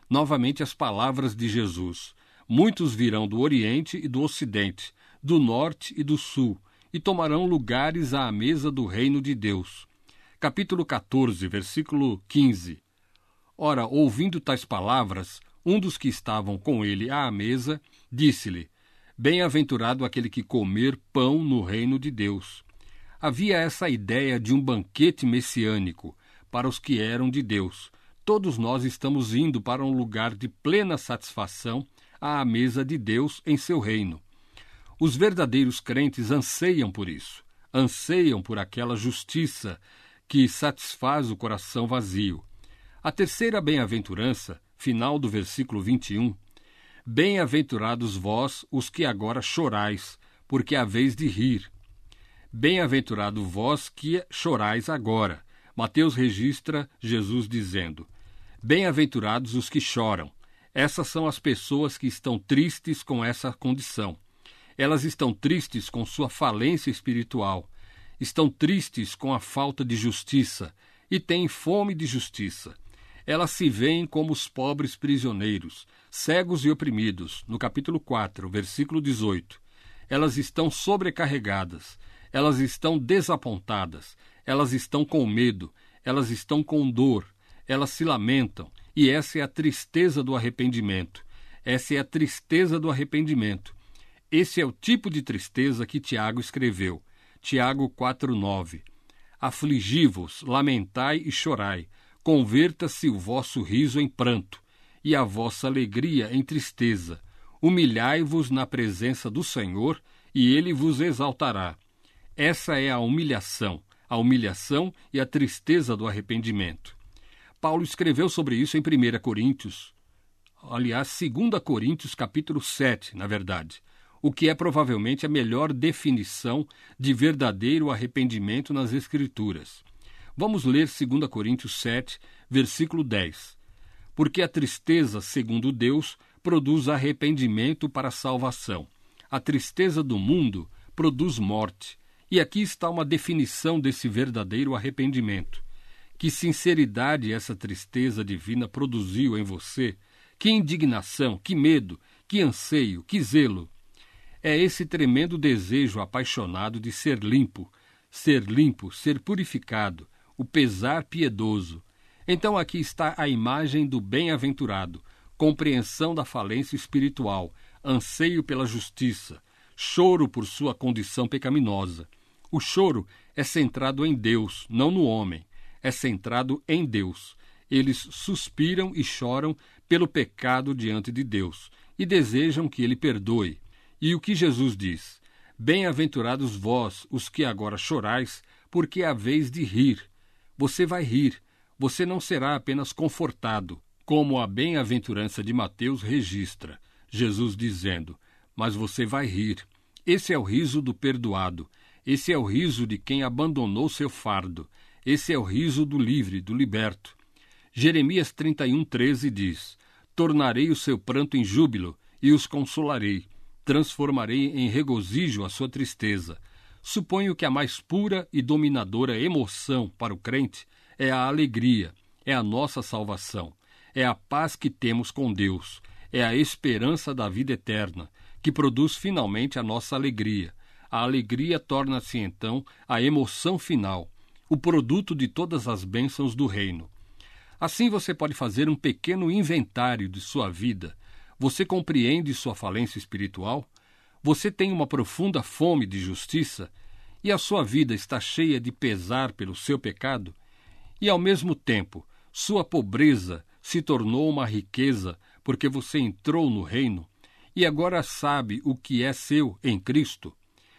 novamente as palavras de Jesus. Muitos virão do Oriente e do Ocidente, do Norte e do Sul, e tomarão lugares à mesa do reino de Deus. Capítulo quatorze, versículo quinze. Ora, ouvindo tais palavras, um dos que estavam com ele à mesa, disse-lhe: Bem-aventurado aquele que comer pão no reino de Deus. Havia essa ideia de um banquete messiânico para os que eram de Deus. Todos nós estamos indo para um lugar de plena satisfação à mesa de Deus em seu reino. Os verdadeiros crentes anseiam por isso, anseiam por aquela justiça que satisfaz o coração vazio. A terceira bem-aventurança, final do versículo vinte e um, Bem-aventurados vós, os que agora chorais, porque haveis de rir. Bem-aventurado vós que chorais agora. Mateus registra Jesus dizendo: Bem-aventurados os que choram. Essas são as pessoas que estão tristes com essa condição. Elas estão tristes com sua falência espiritual, estão tristes com a falta de justiça e têm fome de justiça. Elas se veem como os pobres prisioneiros, cegos e oprimidos, no capítulo quatro, versículo dezoito. Elas estão sobrecarregadas, elas estão desapontadas, elas estão com medo, elas estão com dor, elas se lamentam, e essa é a tristeza do arrependimento. Essa é a tristeza do arrependimento. Esse é o tipo de tristeza que Tiago escreveu. Tiago quatro, nove. Afligi-vos, lamentai e chorai, converta-se o vosso riso em pranto, e a vossa alegria em tristeza. Humilhai-vos na presença do Senhor, e ele vos exaltará. Essa é a humilhação, a humilhação e a tristeza do arrependimento. Paulo escreveu sobre isso em primeira Coríntios, aliás, segunda Coríntios, capítulo sete, na verdade, o que é provavelmente a melhor definição de verdadeiro arrependimento nas Escrituras. Vamos ler segunda Coríntios sete, versículo dez. Porque a tristeza, segundo Deus, produz arrependimento para a salvação. A tristeza do mundo produz morte. E aqui está uma definição desse verdadeiro arrependimento. Que sinceridade essa tristeza divina produziu em você, que indignação, que medo, que anseio, que zelo. É esse tremendo desejo apaixonado de ser limpo, ser limpo, ser purificado, o pesar piedoso. Então aqui está a imagem do bem-aventurado, compreensão da falência espiritual, anseio pela justiça, choro por sua condição pecaminosa. O choro é centrado em Deus, não no homem. É centrado em Deus. Eles suspiram e choram pelo pecado diante de Deus e desejam que ele perdoe. E o que Jesus diz? Bem-aventurados vós, os que agora chorais, porque haveis de rir. Você vai rir. Você não será apenas confortado, como a bem-aventurança de Mateus registra, Jesus dizendo, mas você vai rir. Esse é o riso do perdoado. Esse é o riso de quem abandonou seu fardo. Esse é o riso do livre, do liberto. Jeremias trinta e um, treze diz, tornarei o seu pranto em júbilo e os consolarei. Transformarei em regozijo a sua tristeza. Suponho que a mais pura e dominadora emoção para o crente é a alegria, é a nossa salvação, é a paz que temos com Deus, é a esperança da vida eterna, que produz finalmente a nossa alegria. A alegria torna-se então a emoção final, o produto de todas as bênçãos do reino. Assim você pode fazer um pequeno inventário de sua vida. Você compreende sua falência espiritual? Você tem uma profunda fome de justiça? E a sua vida está cheia de pesar pelo seu pecado? E, ao mesmo tempo, sua pobreza se tornou uma riqueza porque você entrou no reino e agora sabe o que é seu em Cristo?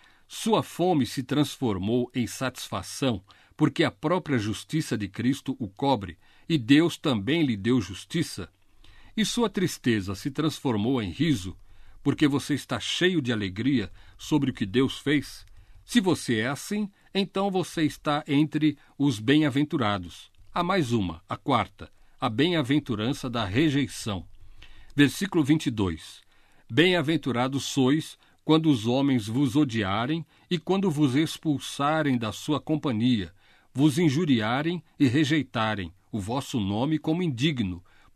Sua fome se transformou em satisfação porque a própria justiça de Cristo o cobre e Deus também lhe deu justiça? E sua tristeza se transformou em riso, porque você está cheio de alegria sobre o que Deus fez? Se você é assim, então você está entre os bem-aventurados. Há mais uma, a quarta, a bem-aventurança da rejeição. Versículo vinte e dois. Bem-aventurados sois quando os homens vos odiarem e quando vos expulsarem da sua companhia, vos injuriarem e rejeitarem o vosso nome como indigno,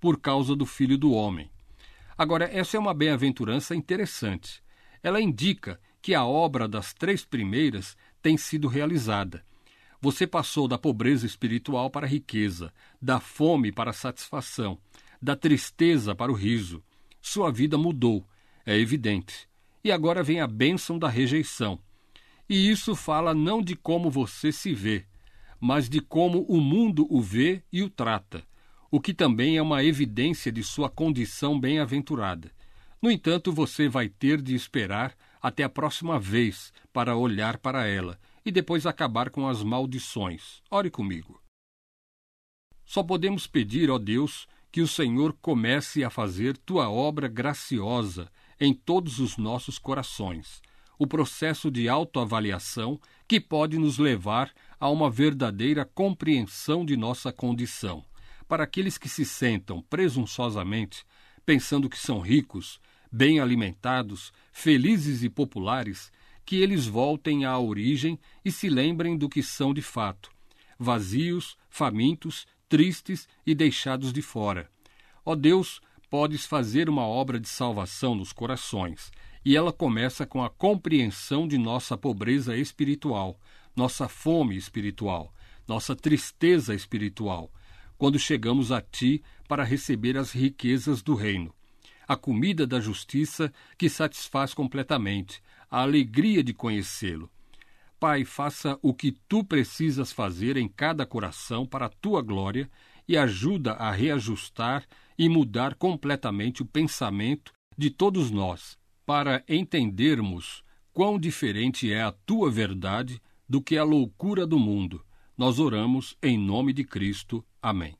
por causa do Filho do Homem. Agora, essa é uma bem-aventurança interessante. Ela indica que a obra das três primeiras tem sido realizada. Você passou da pobreza espiritual para a riqueza, da fome para a satisfação, da tristeza para o riso. Sua vida mudou, é evidente. E agora vem a bênção da rejeição. E isso fala não de como você se vê, mas de como o mundo o vê e o trata, o que também é uma evidência de sua condição bem-aventurada. No entanto, você vai ter de esperar até a próxima vez para olhar para ela e depois acabar com as maldições. Ore comigo. Só podemos pedir, ó Deus, que o Senhor comece a fazer tua obra graciosa em todos os nossos corações, o processo de autoavaliação que pode nos levar a uma verdadeira compreensão de nossa condição. Para aqueles que se sentam presunçosamente, pensando que são ricos, bem alimentados, felizes e populares, que eles voltem à origem e se lembrem do que são de fato, vazios, famintos, tristes e deixados de fora. Ó Deus, podes fazer uma obra de salvação nos corações, e ela começa com a compreensão de nossa pobreza espiritual, nossa fome espiritual, nossa tristeza espiritual, quando chegamos a Ti para receber as riquezas do reino, a comida da justiça que satisfaz completamente, a alegria de conhecê-lo. Pai, faça o que Tu precisas fazer em cada coração para a Tua glória e ajuda a reajustar e mudar completamente o pensamento de todos nós, para entendermos quão diferente é a Tua verdade do que a loucura do mundo. Nós oramos em nome de Cristo. Amém.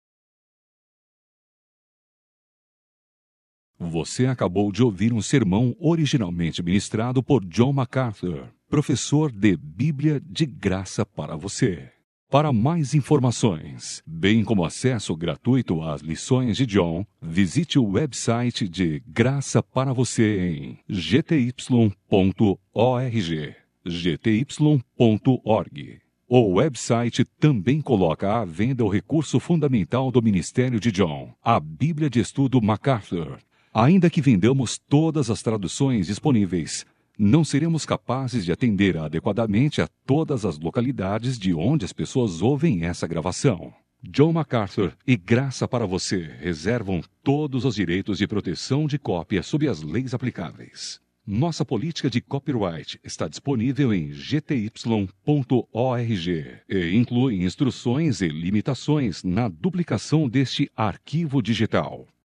Você acabou de ouvir um sermão originalmente ministrado por John MacArthur, professor de Bíblia de Graça para você. Para mais informações, bem como acesso gratuito às lições de John, visite o website de Graça para Você em g t y ponto org, g t y ponto org. O website também coloca à venda o recurso fundamental do ministério de John, a Bíblia de Estudo MacArthur. Ainda que vendamos todas as traduções disponíveis, não seremos capazes de atender adequadamente a todas as localidades de onde as pessoas ouvem essa gravação. John MacArthur e Graça para Você reservam todos os direitos de proteção de cópia sob as leis aplicáveis. Nossa política de copyright está disponível em g t y ponto org e inclui instruções e limitações na duplicação deste arquivo digital.